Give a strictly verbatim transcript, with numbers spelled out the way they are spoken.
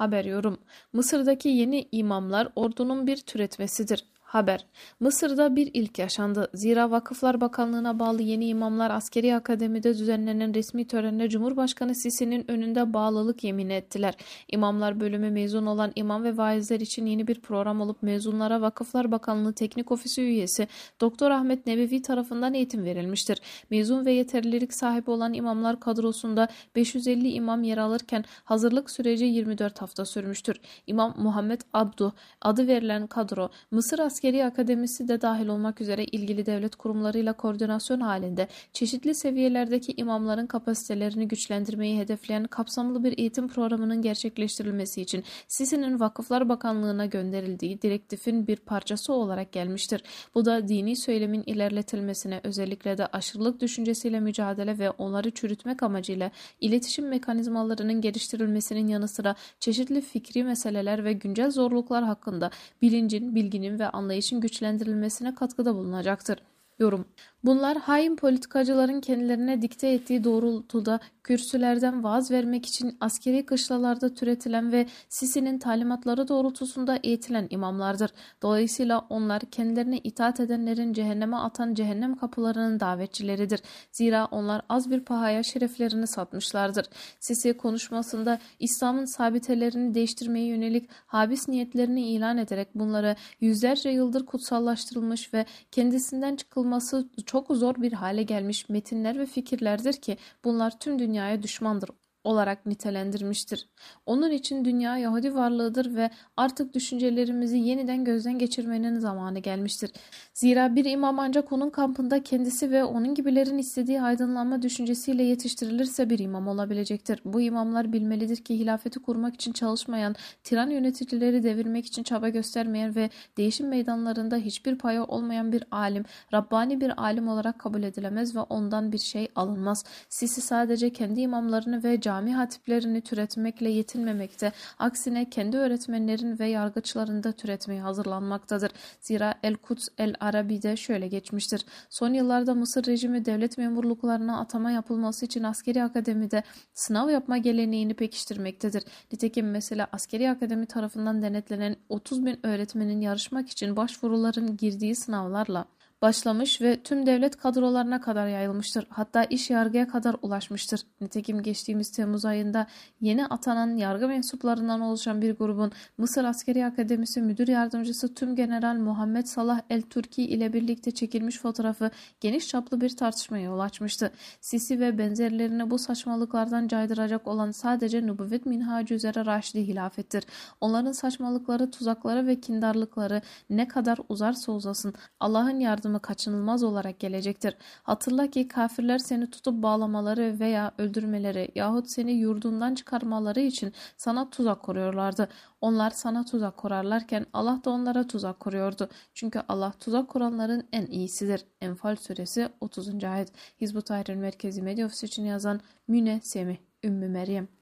Haber yorum. Mısır'daki yeni imamlar ordunun bir türetmesidir. Haber. Mısır'da bir ilk yaşandı. Zira Vakıflar Bakanlığı'na bağlı yeni imamlar askeri akademide düzenlenen resmi törenle Cumhurbaşkanı Sisi'nin önünde bağlılık yemini ettiler. İmamlar bölümü mezun olan imam ve vaizler için yeni bir program olup mezunlara Vakıflar Bakanlığı Teknik Ofisi üyesi Doktor Ahmet Nebevi tarafından eğitim verilmiştir. Mezun ve yeterlilik sahibi olan imamlar kadrosunda beş yüz elli imam yer alırken hazırlık süreci yirmi dört hafta sürmüştür. İmam Muhammed Abdu adı verilen kadro Mısır Askeri Akademisi de dahil olmak üzere ilgili devlet kurumlarıyla koordinasyon halinde çeşitli seviyelerdeki imamların kapasitelerini güçlendirmeyi hedefleyen kapsamlı bir eğitim programının gerçekleştirilmesi için Sisi'nin Vakıflar Bakanlığı'na gönderildiği direktifin bir parçası olarak gelmiştir. Bu da dini söylemin ilerletilmesine, özellikle de aşırılık düşüncesiyle mücadele ve onları çürütmek amacıyla iletişim mekanizmalarının geliştirilmesinin yanı sıra çeşitli fikri meseleler ve güncel zorluklar hakkında bilincin, bilginin ve anlayışın güçlendirilmesine katkıda bulunacaktır. Yorum. Bunlar hain politikacıların kendilerine dikte ettiği doğrultuda kürsülerden vaaz vermek için askeri kışlalarda türetilen ve Sisi'nin talimatları doğrultusunda eğitilen imamlardır. Dolayısıyla onlar kendilerine itaat edenlerin cehenneme atan cehennem kapılarının davetçileridir. Zira onlar az bir pahaya şereflerini satmışlardır. Sisi konuşmasında İslam'ın sabitelerini değiştirmeye yönelik habis niyetlerini ilan ederek bunları yüzlerce yıldır kutsallaştırılmış ve kendisinden çıkılması çok zor bir hale gelmiş metinler ve fikirlerdir ki bunlar tüm dünyaya düşmandır olarak nitelendirmiştir. Onun için dünya Yahudi varlığıdır ve artık düşüncelerimizi yeniden gözden geçirmenin zamanı gelmiştir. Zira bir imam ancak onun kampında kendisi ve onun gibilerin istediği aydınlanma düşüncesiyle yetiştirilirse bir imam olabilecektir. Bu imamlar bilmelidir ki hilafeti kurmak için çalışmayan, tiran yöneticileri devirmek için çaba göstermeyen ve değişim meydanlarında hiçbir payı olmayan bir alim, Rabbani bir alim olarak kabul edilemez ve ondan bir şey alınmaz. Sisi sadece kendi imamlarını ve cami hatiplerini türetmekle yetinmemekte, aksine kendi öğretmenlerin ve yargıçlarını da türetmeye hazırlanmaktadır. Zira El-Kuds El-Arabi'de şöyle geçmiştir. Son yıllarda Mısır rejimi devlet memurluklarına atama yapılması için askeri akademide sınav yapma geleneğini pekiştirmektedir. Nitekim mesela askeri akademi tarafından denetlenen otuz bin öğretmenin yarışmak için başvuruların girdiği sınavlarla başlamış ve tüm devlet kadrolarına kadar yayılmıştır. Hatta iş yargıya kadar ulaşmıştır. Nitekim geçtiğimiz Temmuz ayında yeni atanan yargı mensuplarından oluşan bir grubun Mısır Askeri Akademisi Müdür Yardımcısı Tümgeneral Muhammed Salah El-Turki ile birlikte çekilmiş fotoğrafı geniş çaplı bir tartışmaya yol açmıştı. Sisi ve benzerlerini bu saçmalıklardan caydıracak olan sadece nübüvvet minhacı üzere Raşidi hilafettir. Onların saçmalıkları, tuzakları ve kindarlıkları ne kadar uzarsa uzasın Allah'ın yardımı kaçınılmaz olarak gelecektir. Hatırla ki kafirler seni tutup bağlamaları veya öldürmeleri yahut seni yurdundan çıkarmaları için sana tuzak kuruyorlardı. Onlar sana tuzak kurarlarken Allah da onlara tuzak kuruyordu. Çünkü Allah tuzak kuranların en iyisidir. Enfal suresi otuzuncu ayet. Hizb-ut Tahrir Merkezi Medya Ofisi için yazan Müne Semih, Ümmü Meryem.